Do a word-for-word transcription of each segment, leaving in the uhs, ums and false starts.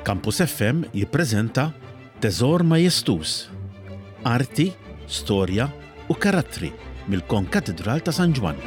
Campus F M jippreżenta Teżor Majestus, arti, storja u karattri mill-Konkatedral ta' San Ġwan.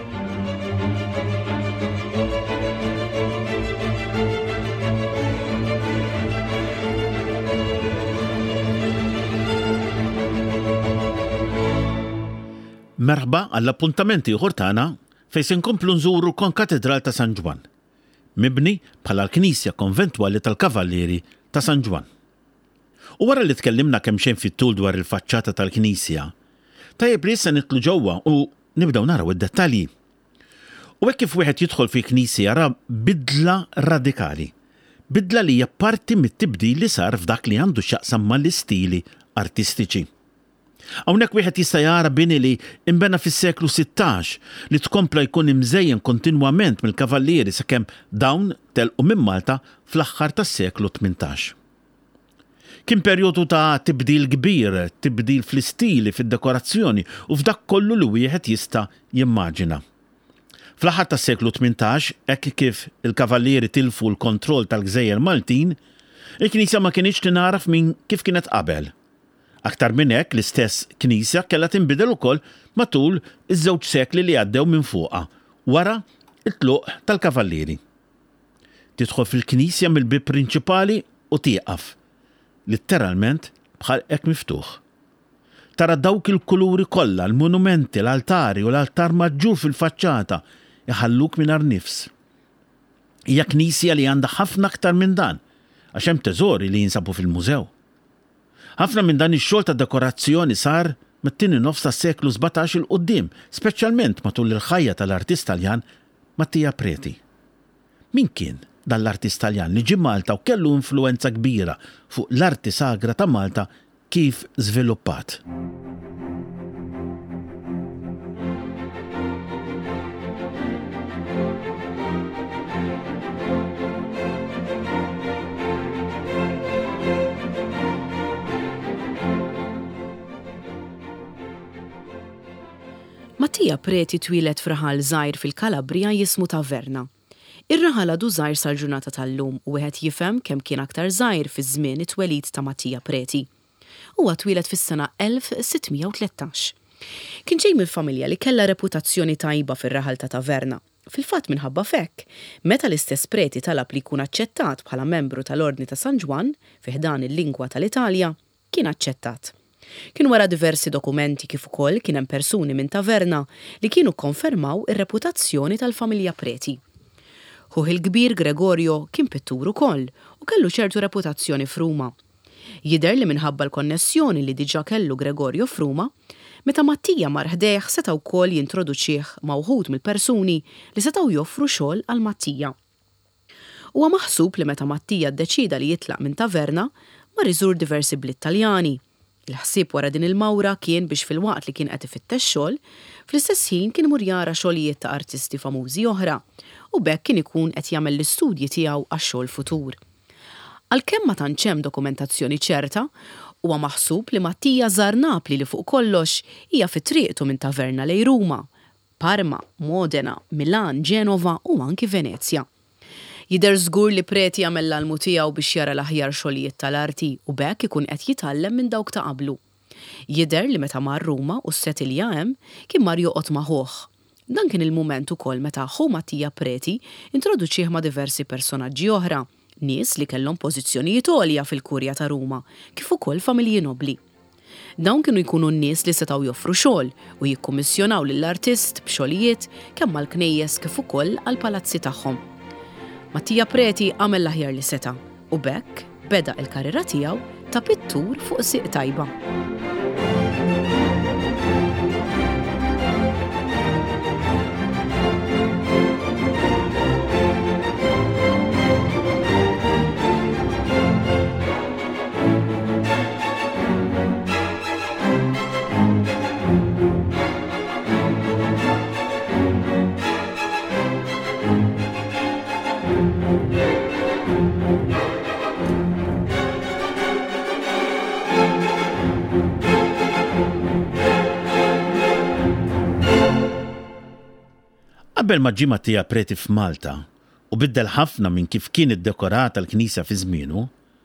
Merħba għall-appuntamenti ieħor tagħna fejn se nkomplu nżuru Konkatedral ta' San Ġwan, mibni bħala l-Knisja Konventwali tal-Kavallieri ta' San Ġwan. U wara li tkellimna kemm xejn fit-tul dwar il-faċċata tal-Knisja, tajjeb li issa nitlu ġewwa u nibdew naraw id-dettalji. U hekk kif wieħed jidħol fi knisja jara bidla radikali, bidla li hija parti mit-tibdil li sar f'dak li għandu x'jaqsam mal-istili artistiċi. Hawnhekk wieħed jista' jara bini li imbena fis-seklu sittax li tkompla jkun imżejjen kontinwament mill-kavallieri sakemm dawn telqu minn Malta fl-aħħar tas-seklu tmintax. Kien perjodu ta' tibdil kbir, tibdil fl-istili, fid-dekorazzjoni u f'dak kollu li wieħed jista' jimmaġina. Fl-aħħar tas-seklu tmintax, hekk kif il-kavallieri tilfu l-kontroll tal-Gżejjer Maltin, il-Knisja ma kienx tingħaraf minn kif kienet qabel. Aktar minn hekk l-istess Knisja kellha tinbidel ukoll matul iż-żewġ sekli li għaddew minn fuqha wara t-tluq tal-kavallieri. Tidħol fil-Knisja mill-bib prinċipali u tieqaf, litteralment bħal hekk miftuħ. Tara dawk il-kuluri kollha, l-monumenti, l-altari u l-altar maġġur fil-faċċata iħalluk mingħajr nifs. Hija Knisja li għandha ħafna aktar minn dan, għax hemm teżori li jinsabu fil-mużew. Ħafna minn dan ix-xogħol ta' dekorazzjoni sar mit-tieni nofs tas-seklu sebgħtax il quddiem, speċjalment matul il-ħajja tal-artist Taljan Mattia Preti. Min kien dan l-artist Taljan li ġie Malta u kellu influenza kbira fuq l-arti sagra ta' Malta kif żviluppat? Mattia Preti twilet f'raħal żgħir fil-Kalabrija jismu Taverna. Ir-raħal għadu żgħir sal-ġurnata tal-lum u wieħed jifhem kemm kien aktar żgħir fiż-żmien it-twelid ta' Mattia Preti. Huwa twilet fis-sena elf sittmija u tletax. Kien ġej mill-familja li kellha reputazzjoni tajba fir-raħal ta' Taverna. Fil-fatt minħabba fekk, meta l-istess Preti talab li jkun aċċettat bħala membru tal-Ordni ta' San Ġwan fi ħdan il-lingwa tal-Italja, kien aċċettat. Kien wara diversi dokumenti kif ukoll kien hemm persuni minn Taverna li kienu konfermaw ir-reputazzjoni tal-familja Preti. Ħuħ il-kbir Gregorio kien pittur ukoll u kellu ċertu reputazzjoni f'Ruma. Jidher li minħabba l-konnessjoni li diġà kellu Gregorio f'Ruma, meta Mattia mar ħdejh setgħu wkoll jintroduċih ma' wħud mill-persuni li setgħu joffru xogħol għal Mattia. Huwa maħsub li meta Mattia ddeċida li jitlaq minn Taverna mar iżur diversi bliet Taljani. Il-ħsieb wara din il-mawra kien biex fil-waqt li kien qed ifittex xogħol, fl-istess ħin kien imur jara xogħlijiet ta' artisti famużi oħra u bekk kien ikun qed jagħmel l-istudji tiegħu għax-xogħol futur. Għalkemm ma tantx hemm dokumentazzjoni ċerta, huwa maħsub li Mattia żar Napli li fuq kollox hija fi triqtu minn Taverna lejn Ruma, Parma, Modena, Milan, Ġenova u anki Venezja. Jidher żgur li Preti jagħmel l-almu tiegħu biex jara l-aħjar xogħlijiet tal-arti u bekk ikun qed jitgħallem minn dawk ta' qablu. Jidher li meta mar Ruma u s-settilja hemm kien mar joqgħod ma' ħuh. Dan kien il-mument ukoll meta ħu Mattia Preti introduċih ma' diversi personaġġi oħra, nies li kellhom pożizzjonijiet għolja fil-kurja ta' Ruma, kif ukoll familji nobli. Dawn kienu jkunu n-nies li setgħu joffru xogħol u jikkummissjonaw lill-artist b'xogħlijiet kemm għall-knejjes kif ukoll għall-palazzi tagħhom. Mattia Preti għamel l-aħjar li seta' u bekk beda l-karriera tiegħu ta' pittur fuq siq tajba. Qabel ma ġie Mattia Preti f'Malta u biddel ħafna minn kif kien iddekorata l-Knisja fi żmienu,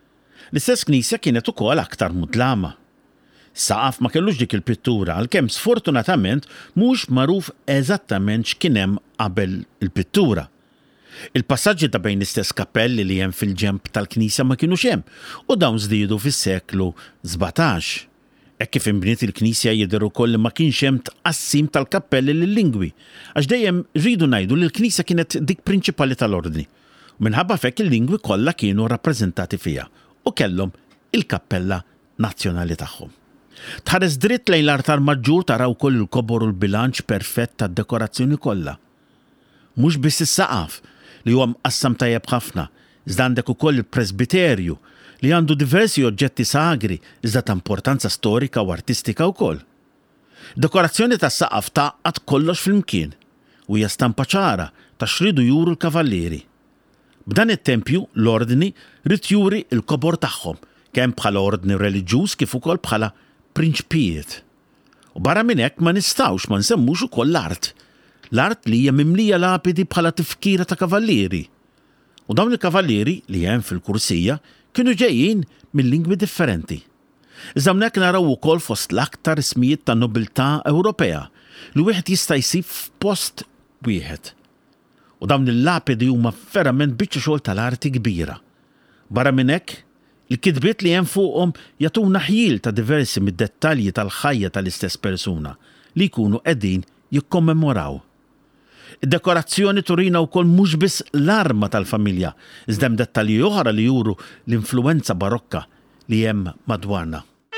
L-istess knisja kienet ukoll aktar mudlama. Saqaf ma kellux dik il-pittura għalkemm sfortunatament mhux magħruf eżattament x'kien hemm qabel il-pittura. Il-passaġġi ta' bejn l-istess kappelli li hemm fil-ġemp tal-knisja ma kienux hemm u dawn żdiedu fis-seklu sebgħtax. Hekk kif inbniet il-knisja jidher ukoll li ma kienx hemm tqassim tal-kappelli lil-lingwi għax dejjem rridu ngħidu li l-knisja kienet dik prinċipali tal-ordni. U minħabba fekk il-lingwi kollha kienu rappreżentati fiha u kellhom il-kappella nazzjonali tagħhom. Tħares dritt lejn l-artar maġġur taraw ukoll il-kobor u l-bilanċ perfett tad-dekorazzjoni kollha. Mhux biss is-saqaf li huwa mqassam tajjeb ħafna, iżda għandek ukoll il-presbiterju li għandu diversi oġġetti sagri iżda ta' importanza storika u artistika wkoll. Dekorazzjoni tas-saqaf taqgħad kollox flimkien u hija stampa ċara ta' xridu juru l-kavallieri. B'dan it-tempju l-ordni rid juri l-kobor tagħhom kemm bħala ordni reliġjuż kif ukoll bħala prinċpijiet. U barra minn hekk ma nistgħux ma nsemmux ukoll l-art. L-art li hija mimlija lapidi bħala tifkira ta' kavallieri. U dawn il-kavallieri li hemm fil-kursija kienu ġejjin minn lingwi differenti. Iżda hemmhekk naraw ukoll fost l-aktar ismijiet ta' nobiltà Ewropea li wieħed jista' jsib f'post wieħed. U dawn il-lapidi huma verament biċċa xogħol tal-arti kbira. Barra minn hekk, il-kitbiet li hemm fuqhom jagħtuna ħjil ta' diversi mid-dettalji tal-ħajja tal-istess persuna li jkunu qegħdin jikkommemoraw. Id-dekorazzjoni turina wkoll mhux biss l-arma tal-familja, iżda hemm dettalji oħra li juru l-influwenza barokka li hemm madwarna.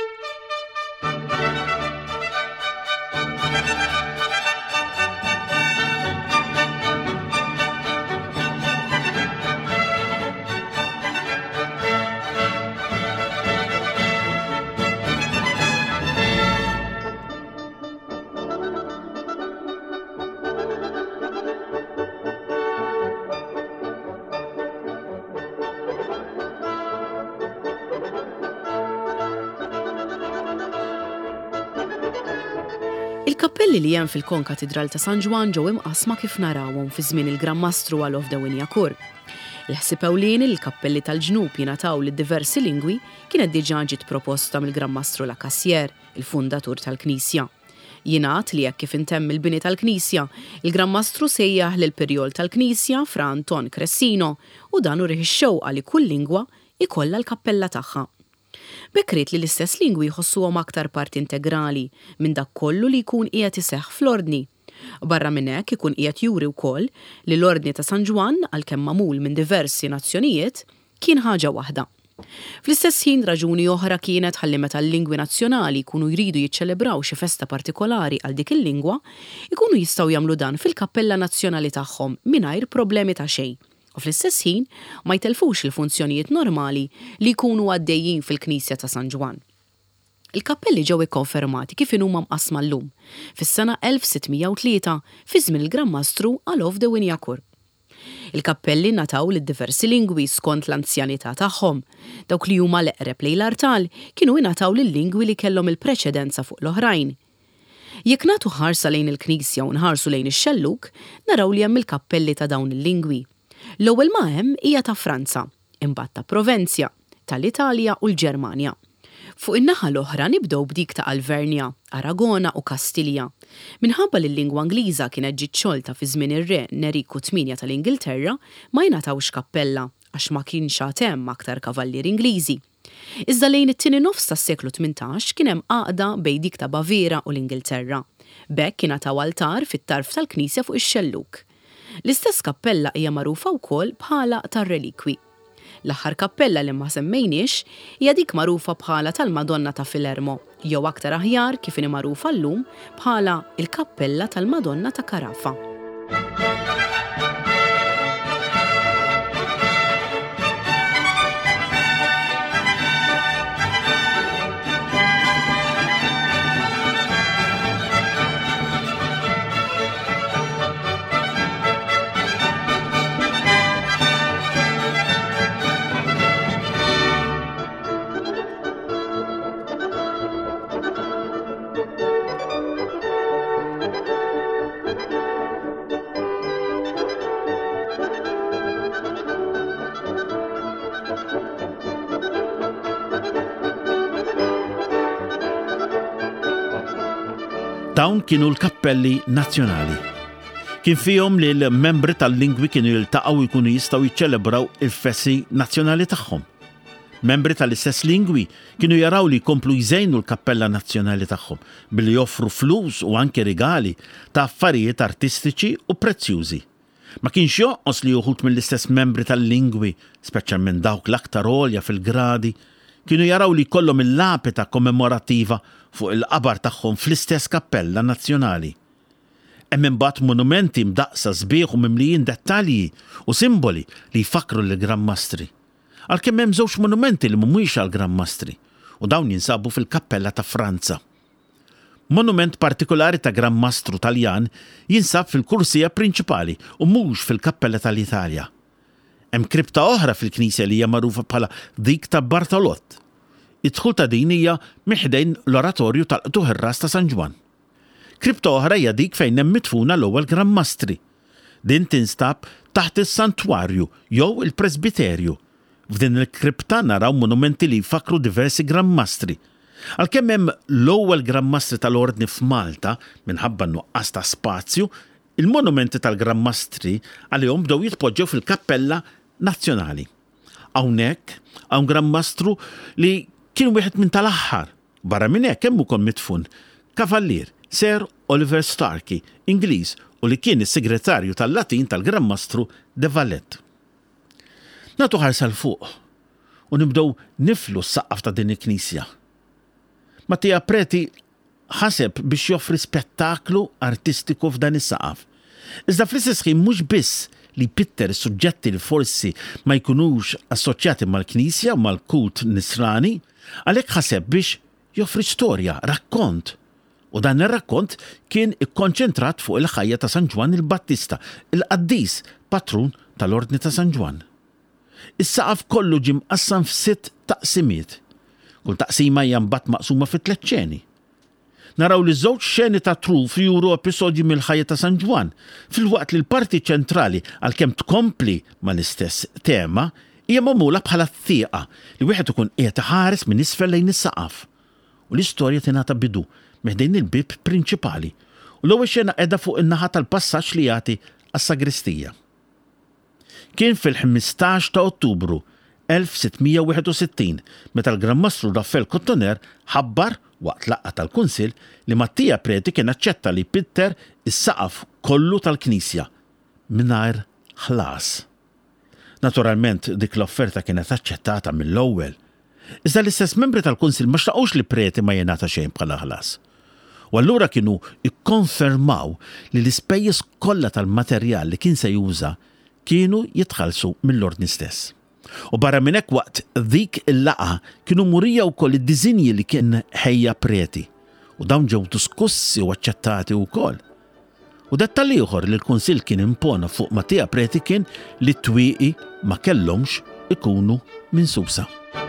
Il-kappelli li hemm fil-konkatedral ta' San Ġwan ġew imqasma kif narawhom fi żmien il-Gran Mastru Alof Dewinjakur. Il-ħsieb ewlieni li l-kappelli tal-ġnub jingħataw lid diversi lingwi kienet diġà ġiet proposta mill-Gran Mastru Lacassière, il-fundatur tal-Knisja. Jingħad li hekk kif intemm il-bini tal-Knisja, il-Gran Mastru sejjaħ lil Pirjol tal-Knisja Fra Anton Cressino u dan urih ix-xewqa li kull lingwa ikollha l-kappella tagħha. Bekrit li l-istess lingwi jħossuhom aktar parti integrali minn dak kollu li jkun qiegħed iseħħ fl-ordni. Barra minn hekk ikun qiegħed juri wkoll li l-Ordni ta' San Ġwan għalkemm magħmul minn diversi nazzjonijiet kien ħaġa waħda. Fl-istess ħin raġuni oħra kienet ħalli meta l-lingwi nazzjonali jkunu jridu jiċċelebraw xi festa partikolari għal dik il-lingwa, ikunu jistgħu jagħmlu dan fil-kappella nazzjonali tagħhom mingħajr problemi ta' xejn. U fl-istess ħin ma jtelfux il-funzjonijiet normali li jkunu għaddejjin fil-Knisja ta' San Ġwan. Il-kappelli ġew ikkonfermati kif huma mqassma llum fis-sena elf sittmija u tlieta fi żmien il-Gran Mastru Alof Dewinjakur. Il-kappelli nataw lid diversi lingwi skont l-anzjanità tagħhom. Dawk li huma l-eqreb lejn l-artal kienu jingħataw lil-lingwi li kellhom il-preċedenza fuq l-oħrajn. Jekk nagħtu ħarsa lejn il-Knisja u nħarsu lejn ix-xelluk, naraw li hemm il-kappelli ta' dawn il-lingwi. L-ewwel ma hemm hija ta' Franza, imbagħad ta' Provenzja, tal-Italja u l-Ġermanja. Fuq in-naħa l-oħra nibdew b'dik ta' Alvernia, Aragona u Kastilja. Minħabba li l-lingwa Ingliża kienet ġiet xolta fi żmien ir-re Neriku tminja tal-Ingilterra, ma jingħatawx kappella għax ma kienx hemm aktar kavallieri Ingliżi. Iżda lejn it-tieni nofs tas-seklu tmintax kien hemm għaqda bejn dik ta' Baviera u l-Ingilterra. B'hekk kien altar fit-tarf tal-Knisja fuq ix-xelluk. L-istess kappella hija magħrufa wkoll bħala tar-relikwi. L-aħħar kappella li ma semmejniex hija dik magħrufa bħala tal-Madonna ta' Filermo, jew aktar aħjar kif inhi magħrufa llum bħala il-Kappella tal-Madonna ta' Carafa. Dawn kienu l-kappelli nazzjonali. Kien fihom li l-membri tal-lingwi kienu jiltaqgħu jkunu jistgħu jiċċelebraw il-fessi nazzjonali tagħhom. Membri tal-istess lingwi kienu jaraw li jkomplu jżejnu l-kappella nazzjonali tagħhom billi joffru flus u anke rigali ta' affarijiet artistiċi u prezzjużi. Ma kienx joqgħos li uħud mill-istess membri tal-lingwi, speċjalment dawk l-aktar għolja fil-gradi, kienu jaraw li jkollhom il-lapita kommemorattiva fuq il-qabar tagħhom fl-istess kappella nazzjonali. Hemm imbagħad monumenti mdaqsa sbieħ u mimlijin dettalji u simboli li jfakru l-Gran Mastri. Għalkemm hemm żewġ monumenti li mhumiex għall-Gran Mastri u dawn jinsabu fil-Kappella ta' Franza. Monument partikolari ta' Gran Mastru Taljan jinsab fil-kursija prinċipali u mhux fil-Kappella tal-Italja. Hemm kripta oħra fil-Knisja li hija magħrufa bħala dik ta' Bartolott. Id-dħul ta' din hija miħdejn l-oratorju tal-Qtuħ ir-Ras ta' San Ġwan. Kripta oħra hija dik fejn hemm mitfuna l-ewwel Gran Mastri. Din tinstab taħt is-santwarju jew il-presbiterju. F'din il-kripta naraw monumenti li jfakru diversi Gran Mastri. Għalkemm hemm l-ewwel Gran Mastri tal-Ordni f'Malta minħabba nuqqas ta' spazju, il-monumenti tal-Gran Mastri għalihom bdew jitpoġġew fil-Kappella Nazzjonali. Hawnhekk hawn Gran Mastru li kien wieħed minn tal-aħħar. Barra minn hekk hemm ukoll mitfun kavallier Sir Oliver Starkey, Ingliż, u li kien is-segretarju tal-Latin tal-Gran Mastru de Valette. Nagħtu ħarsa l-fuq u nibdew niflu s-saqaf ta' din il-Knisja. Mattia Preti ħaseb biex joffri spettaklu artistiku f'dan is-saqaf. Iżda fl-istess ħin mhux biss li pitter suġġetti li forsi ma jkunux assoċjati mal-Knisja u mal-kult nisrani, għalhekk ħaseb biex joffri storja, rakkont. U dan ir-rakkont kien ikkonċentrat fuq il-ħajja ta' San Ġwan il-Battista, il-qaddis patrun tal-Ordni ta' San Ġwan. Is-saqaf kollu ġie mqassam f'sitt taqsimiet. Kull taqsima hija mbagħad maqsuma fi tliet xeni. Naraw li żewġ xeni ta' truf juru episodji mill-ħajja ta' San Ġwan, filwaqt li l-parti ċentrali għalkemm tkompli mal-istess tema hija magħmula bħala thieqa li wieħed ikun qiegħed iħares minn isfel lejn is-saqaf. U l-istorja tingħata bidu meħdejn il-bib prinċipali u l-ewwel xena qiegħda fuq in-naħa tal-passaġġ li jagħti għas-sagristija. Kien fil-ħmistax ta' Ottubru elf sittmija wieħed u sittin meta l-Gran Mastru Raffael Cottoner ħabbar waqt laqgħa tal-Kunsill li Mattia Preti kien aċċetta li pitter is-saqaf kollu tal-Knisja mingħajr ħlas. Naturalment dik l-offerta kienet aċċettata mill-ewwel. Iżda l-istess membri tal-Kunsill ma xtaqgħux li Preti ma jingħata xejn bħala ħlas. U allura kienu ikkonfermaw li l-ispejjeż kollha tal-materjal li kien se juża kienu jitħallsu mill-ordni stess. U barra minn hekk waqt dik il-laqa kienu murija wkoll id-diżinji li kien ħejja Preti u dawn ġew diskussi u aċċettati wkoll. U dettalji ieħor li l-Kunsill kien impona fuq Mattia Preti kien li t-twieqi ma kellhomx ikunu minsusa.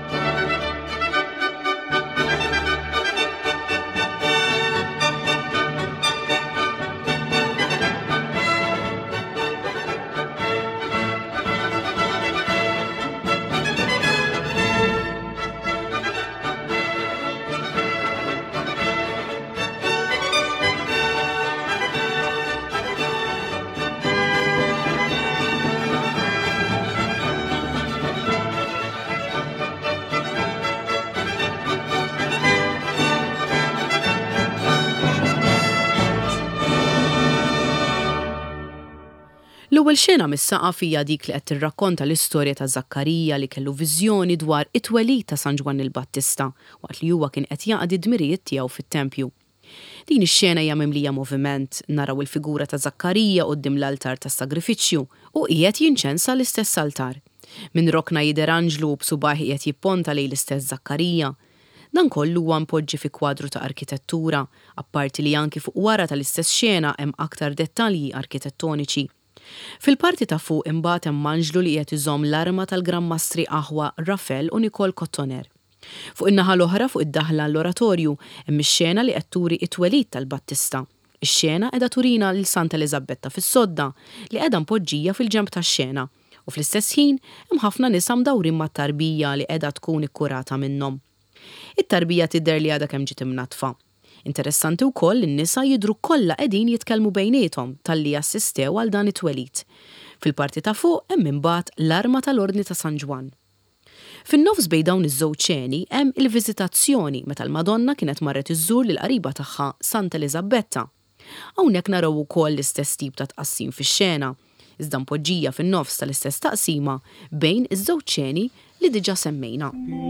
L-ewwel xena mis-saqaf hija dik li qed tirrakkonta l-istorja ta' Zakkarija li kellu viżjoni dwar it-twelid ta' San Ġwan il-Battista waqt li huwa kien qed jaqdi d-dmirijiet tiegħu fit-tempju. Din ix-xena hija mimlija moviment, naraw il-figura ta' Zakkarija quddiem l-altar tas-sagrifiċċju u qiegħed jinċensa l-istess altar. Minn rokna jidher anġlu b'subaħ qiegħed jipponta lejn l-istess Zakkarija. Dan kollu huwa mpoġġi fi kwadru ta' arkitettura, apparti li anki fuq wara tal-istess xena hemm aktar dettalji arkitettoniċi. Fil-parti ta' fuq imbagħad hemm anġlu li qed iżomm l-arma tal-Gran Mastri aħwa Raffael u Nicole Cottoner. Fuq in-naħa l-oħra fuq id-daħla l-oratorju hemm ix-xena li qed turi it-twelid tal-Battista. Ix-xena qiegħda turina lil Santa Elisabetta fis-sodda li qiegħda mpoġġija fil-ġenb tax-xena u fl-istess ħin hemm ħafna nisa mdawrin mat-tarbija li qiegħda tkun ikkurata minnhom. It-tarbija tidher li għadha kemm ġiet imnatfa. Interessanti wkoll in-nisa jidhru kollha qegħdin jitkellmu bejniethom talli assistew għal dan it-twelid. Fil-parti ta' fuq hemm imbagħad l-arma tal-Ordni ta' San Ġwan. Fin-nofs bejn dawn iż-żewġ ċeni hemm il-viżitazzjoni meta l-Madonna kienet marret iżżur lil qariba tagħha Santa Elisabetta. Hawnhekk naraw ukoll l-istess tip ta' tqassim fix-xena, iżda mpoġġija fin-nofs tal-istess taqsima bejn iż-żewġ ċeni li diġà semmejna.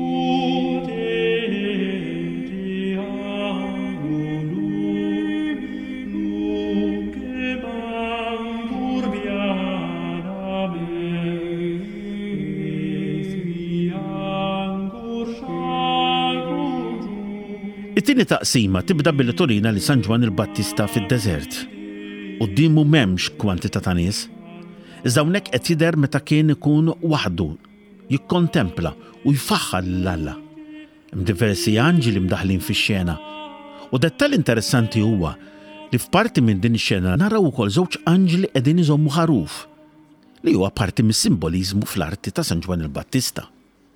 It-tieni taqsima tibda billi turina li San Ġwan il-Battista fid-deżert. Qudiemu m'hemmx kwantità ta' nies. Iżda hawnhekk qed jidher meta kien ikun waħdu, jikkontempla u jfaħħar lill-Alla. Hemm diversi anġeli mdaħlin fix-xena. U dettall interessanti huwa li f'parti minn din ix-xena naraw ukoll żewġ anġeli qegħdin iżommu ħaruf li huwa parti mis-simboliżmu fl-arti ta' San Ġwan il-Battista.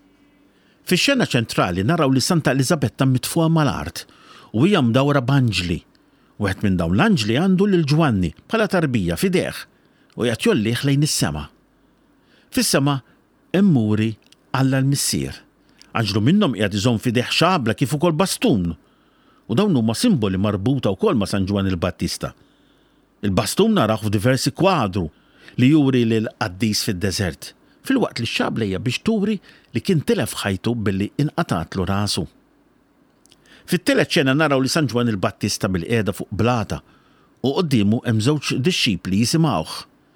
Fix-xena ċentrali naraw li Santa Elisabetta mitfuha mal-art u hija mdawra b'anġli. Wieħed minn dawn l-anġli għandu lil Ġwanni bħala tarbija f'idejh u qed jollih lejn is-sema. Fis-sema hemm muri Alla l-Missier. Anġlu minnhom qiegħed iżomm f'idejh xabla kif ukoll bastun. U dawn huma simboli marbuta wkoll ma' San Ġwan il-Battista. Il-bastun naraw f'diversi kwadru li juri lil Qaddis fid-deżert. Fil-waqt li x-xabla hija biex turi li kien tilef ħajtu billi inqatatlu rasu. Fit-tielet ċena naraw li San Ġwan il-Battista bil-qiegħda fuq blata u qudiemu hemm żewġ dixxipli jisimgħuh.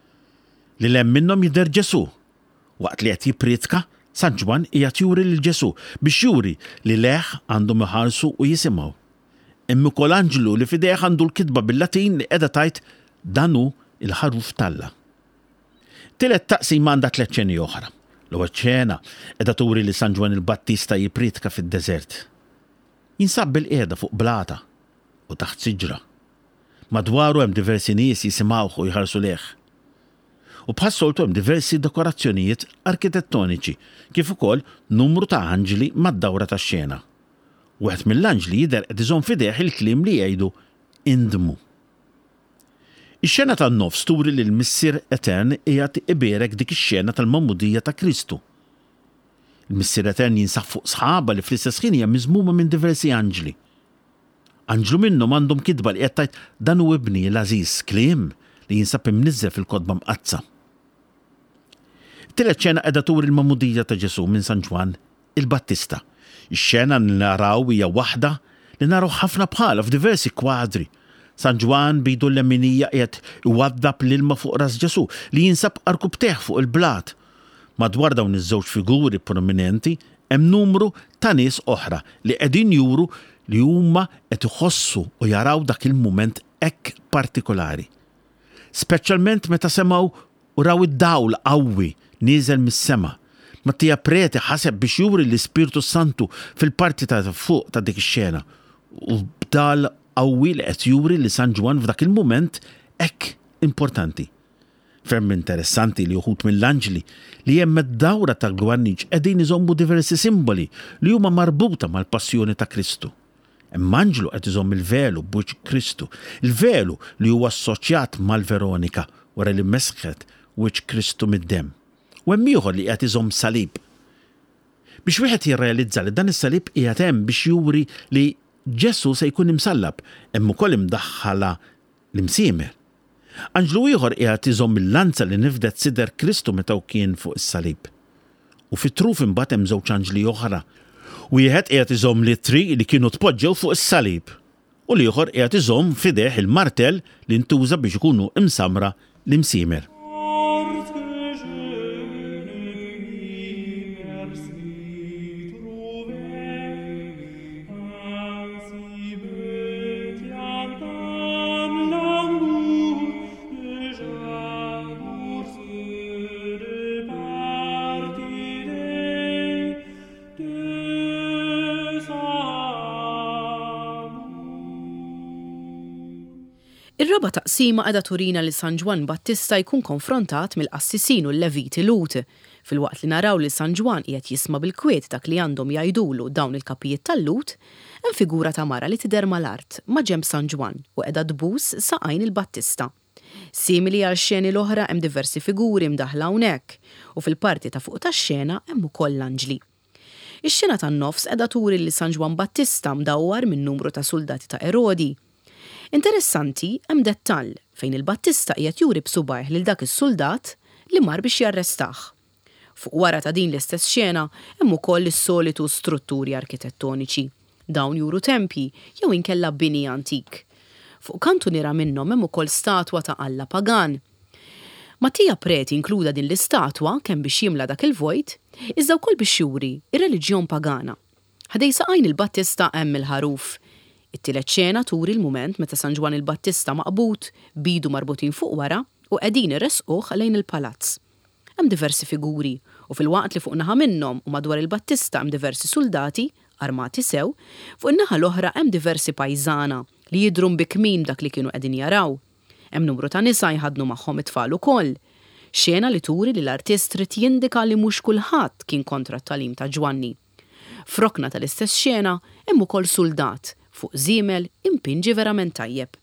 Li hemm minnhom jidher Ġesu. Waqt li qed jippriedka, San Ġwan qiegħed juri lil Ġesu biex juri li leħ għandhom iħarsu u jisimgħu. Hemm ukoll anġlu li f'idejh għandu l-kitba bil-Latin li qiegħda tgħid dan hu il-ħaruf tal-Alla. Tielet taqsima għandha tliet ċeni oħra. L-ewwel ċena qiegħda turi li San Ġwan il-Battista jippriedka fid-deżert. Jinsab bil-qiegħda fuq blata u taħt siġra. Madwaru hemm diversi nies jisimgħuh u jħarsu lejh. U bħas-soltu hemm diversi dekorazzjonijiet arkitettoniċi kif ukoll numru ta' anġli mad-dawra tax-xena. Wieħed mill-anġli jidher qed iżomm f'idejh il-kliem li jgħidu indmu. Ix-xena tan-nofs turi li l-Missier Etern qiegħed iberek dik ix-xena tal-Mammudija ta' Kristu. Il-Missier Etern jinsab fuq sħaba li fl-istess ħin hija miżmuma minn diversi anġli. Anġlu minnhom għandhom kitba li qed tgħid dan hu ibni l-Ażiż, kliem li jinsab imniżżel fil-kotba mqazza. Tielet ċena qiegħda turi l-Mammudija ta' Ġesu minn San Ġwan il-Battista. Ix-xena li naraw hija waħda li naraw ħafna bħala f'diversi kwadri. San Ġwan bidu l-lemminija qiegħed iwaddab l-ilma fuq ras Ġesu li jinsab arkubteħ fuq il-blat. Madwar dawn iż-żewġ figuri prominenti hemm numru ta' nies oħra li qegħdin juru li huma qed iħossu u jaraw dak il-mument hekk partikolari. Speċjalment meta semgħu u raw id-dawl qawwi nieżel mis-sema. Mattija Preti ħaseb biex juri l-Ispirtu Santu fil-parti ta' fuq ta' dik ix-xena u bdal qawwi li qed juri li San Ġwan f'dak il-mument hekk importanti. Ferm interessanti li uħud mill-anġli li hemm id-dawra tal-Gwanniġ qegħdin iżommu diversi simboli li huma marbuta mal-passjoni ta' Kristu. Hemm anġlu qed iżomm il-velu b'wiċċ Kristu, il-velu li huwa assoċjat mal-Veronika wara li mesħet wiċċ Kristu mid-demm. U hemm ieħor li qed iżomm salib. Biex wieħed jirrealizza li dan is-salib qiegħed hemm biex juri li Ġesu se jkun imsallab, hemm ukoll imdaħħala l-imsiemer. Anġlu ieħor qiegħed iżomm il-lanza li nifdet sider Kristu meta kien fuq is-salib. U fit-truf imbagħad hemm żewġ anġli oħra. Wieħed qiegħed iżomm l-ittri li kienu tpoġġew fuq is-salib. U l-ieħor qiegħed iżomm f'idejh il-martell li ntuża biex ikunu imsamra l-imsiemer. Ir-raba taqsima qiegħda turina li San Ġwan Battista jkun konfrontat mill-qassisin u l-Leviti Lut. Fil-waqt li naraw li San Ġwan qiegħed jisma' bil-kwiet dak li għandhom jgħidulu dawn il-kapijiet tal-lut, hemm figura ta' mara li tidher mal-art ma' ġenb San Ġwan u qiegħda tbuss saqajn il-Battista. Simili għal xeni l-oħra hemm diversi figuri mdaħla hawnhekk u fil-parti ta' fuq tax-xena hemm ukoll l-anġli. Ix-xena tan-nofs qiegħda turi li San Ġwan Battista mdawwar minn numru ta' soldati ta' Erodi. Interessanti hemm dettall fejn il-Battista qiegħed juri b'subajh lil dak is-soldat li mar biex jarrestah. Fuq wara ta' din l-istess xena hemm ukoll is-solitu strutturi arkitettoniċi. Dawn juru tempji jew inkella bini antik. Fuq kantuniera minnhom hemm ukoll statwa ta' Alla pagan. Mattia Preti inkluda din l-istatwa kemm biex jimla dak il-vojt, iżda wkoll biex juri ir-reliġjon pagana. Ħadej saqajn il-Battista hemm il-ħaruf. It-tielet xena turi l-mument meta San Ġwan il-Battista maqbut, bidu marbutin fuq wara u qegħdin irresquh lejn il-palazz. Hemm diversi figuri u fil-waqt li fuq naħa minnhom u madwar il-Battista hemm diversi soldati armati sew, fuq in-naħa l-oħra hemm diversi pajżana li jidhru bikmim dak li kienu qegħdin jaraw. Hemm numru ta' nisa jħadnu magħhom it-tfal ukoll. Xena li turi li l-artist trid jindika li mhux kulħadd kien kontra t-talim ta' Ġwanni. Frokna tal-istess xena hemm ukoll soldat fuq żiemel impinġi verament tajjeb.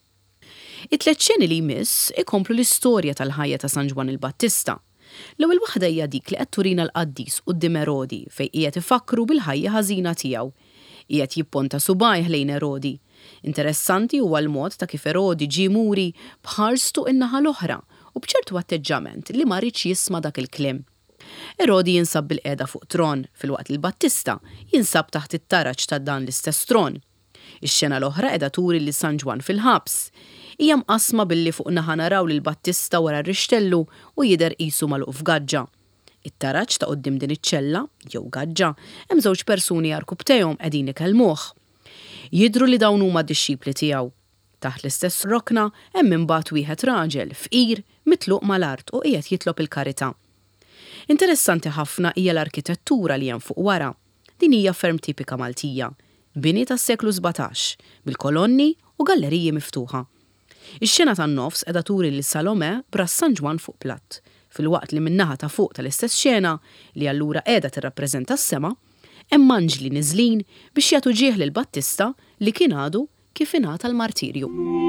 It-tliet xeni li jmiss ikomplu l-istorja tal-ħajja ta' San Ġwan il-Battista. L-ewwel waħda hija dik li qed turina l-Qaddis quddiem Erodi fejn qiegħed ifakru bil-ħajja ħażina tiegħu. Qiegħed jipponta subajh lejn Erodi. Interessanti huwa l-mod ta' kif Erodi ġie muri bħarstu in-naħa l-oħra u b'ċertu atteġġament li ma rridx jisma' dak il-kliem. Erodi jinsab bil-qiegħda fuq tron fil-waqt il-Battista jinsab taħt it-taraġġ ta' dan l-istess tron. Ix-xena l-oħra qiegħda turi li San Ġwan fil-ħabs. Hija mqasma billi fuq naħa naraw lil Battista wara r-rixtellu u jidher qisu magħluq f'gaġġa. It-taraġġ ta' quddiem din iċ-ċella jew gaġġa hemm żewġ persuni jarku btejhom qegħdin ikellmuh. Jidhru li dawn huma d-dixxipli tiegħu. Taħt l-istess rokna hemm imbagħad wieħed raġel fqir mitluq mal-art u qiegħed jitlob il-karità. Interessanti ħafna hija l-arkitettura li hemm fuq wara. Din hija ferm tipika Maltija. Bini tas-seklu sebgħetax, bil-kolonni u galleriji miftuħa. Ix-xena tan-nofs qiegħda turi li Salome bras San Ġwan fuq platt, fil-waqt li min-naħa ta' fuq tal-istess xena li allura qiegħda tirrappreżenta s-sema, hemm anġli niżlin biex jagħtu ġieħ lil Battista li kien għadu kif ingħata l-martirju.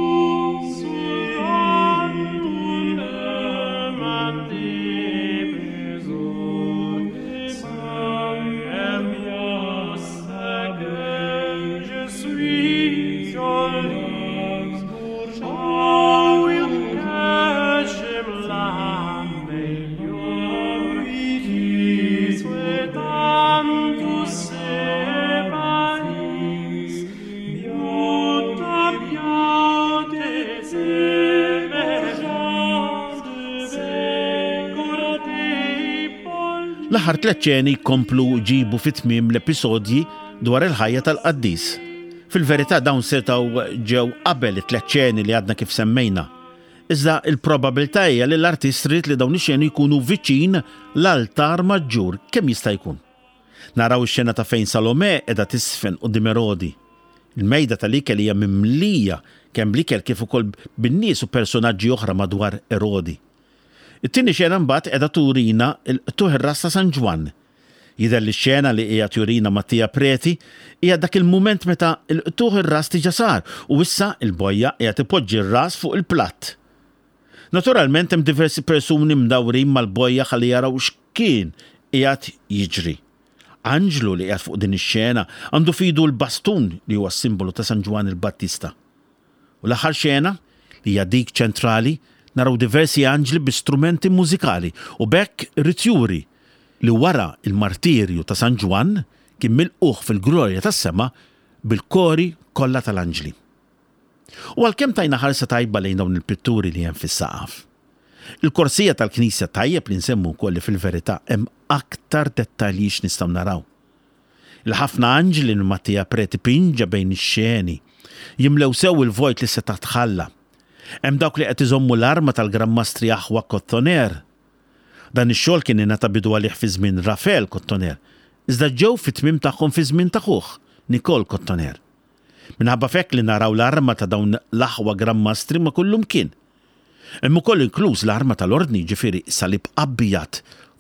L-aħħar tliet xeni jkomplu ġibu fit-tmiem l-episodji dwar il-ħajja tal-Qaddis. Fil-verità dawn setgħu ġew qabel it-tliet xeni li għadna kif semmejna. Iżda il-probabilità hija li l-artist trid li dawn ix-xeni jkunu viċin l-altar maġġur kemm jista' jkun. Naraw ix-xena ta' fejn Salome qiegħda tisfen quddiem Erodi. Il-mejda tal-ikel hija mimlija kemm bl-ikel kif ukoll bin-nies u personaġġi oħra madwar Erodi. It-tieni xena mbagħad qiegħda turina l-tuħ ir-ras ta' San Ġwan. Jidher li x-xena li hija turina Mattia Preti hija dak il-mument meta l-tuħ ir-ras diġà sar u issa l-bojja qiegħed ipoġġi r-ras fuq il-platt. Naturalment hemm diversi persuni mdawrin mal-bojja ħalli jaraw x'kien qiegħed jiġri. Anġlu li qiegħed fuq din ix-xena għandu fidu l-bastun li huwa s-simbolu ta' San Ġwan il-Battista. U l-aħħar xena li hija dik ċentrali naraw diversi anġli b'istrumenti mużikali u bekk rid juri li wara il-martirju ta' San Ġwan kien milquh fil-glorja tas-sema bil-kori kollha tal-anġli. U għalkemm tajna ħarsa tajba lejn dawn il-pitturi li hemm fis-saqaf. Il-korsija tal-Knisja tajjeb li nsemmu wkoll li fil-verità hemm aktar dettalji x'nistgħu naraw. Il-ħafna anġli li Mattia Preti pinġa bejn ix-xeni jimlew sew il-vojt li seta' tħalla. Hemm dawk li qed iżommu l-arma tal-Grammastri Aħwa Kottoner. Dan ix-xogħol kien ingħata bidu għalih fi żmien Rafael Kottoner, iżda ġew fit-tmiem tagħhom fi żmien ta' aħuh, Nicole Kottoner. Minħabba fekk li naraw l-arma ta' dawn l-aħwa Grammastri ma kullum kien. Hemm ukoll inkluż l-arma tal-ordni ġifieri salib abjad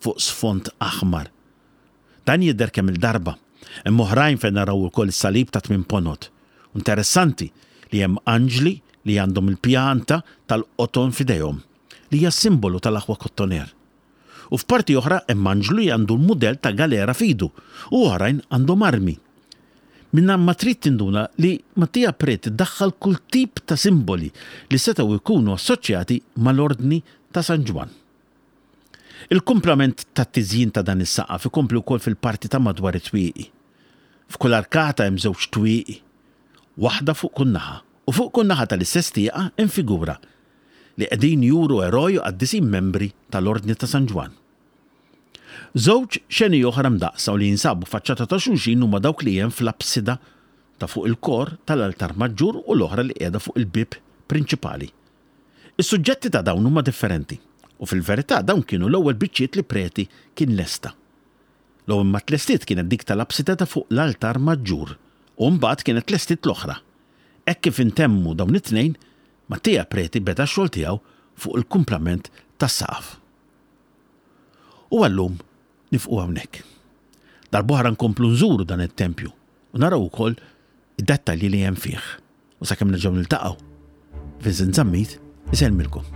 fuq sfond aħmar. Dan jidher kemm il-darba, hemm oħrajn fejn naraw ukoll is-salib ta' tmien ponot. Interessanti li hemm anġli li għandhom il-pjanta tal-qoton f'idejhom, li hija simbolu tal-aħwa kottoner. U f'parti oħra hemm anġlu li għandu l-mudell ta' galera f'idu u oħrajn għandhom armi. Minna ma trid tinduna li Mattia Preti daħħal kull tip ta' simboli li setgħu jkunu assoċjati mal-ordni ta' San Ġwan. Il-kumplament ta' tiżjin ta' dan is-saqaf ikompli wkoll fil-parti ta' madwar it-twieqi. F'kull arkata hemm żewġ twieqi, waħda fuq kull naħa u fuq kull naħa tal-istess tieqa hemm figura li qegħdin juru eroju għad-disin membri tal-ordni ta' San Ġwan. Żewġ xeni oħra mdaqsa u li jinsabu faċċata ta' xulxin huma dawk li hemm fl-absida ta' fuq il-kor tal-altar maġġur u l-oħra li qiegħda fuq il-bib prinċipali. Is-suġġetti ta' dawn huma differenti u fil-verità dawn kienu l-ewwel biċċiet li Preti kien lesta. L-ewwel ma tlestiet kienet dik tal-absida ta' fuq l-altar maġġur u mbagħad kienet tlestiet l-oħra. Hekk kif intemmu dawn it-tnejn, Mattia Preti beda x-xogħol tiegħu fuq il-kumplament tas-saqaf. U għallum nifqu hawnhekk. Darb'oħra nkomplu nżuru dan it-tempju u naraw ukoll id-dettalji li hemm fih. U sakemm nerġgħu niltaqgħu, Vincent Zammit isellmilkom.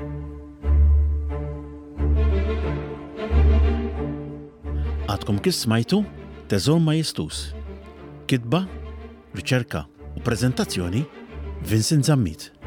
Għadkom kif smajtu Teżor Majestus. Kitba, riċerka u preżentazzjoni Vincent Zammit.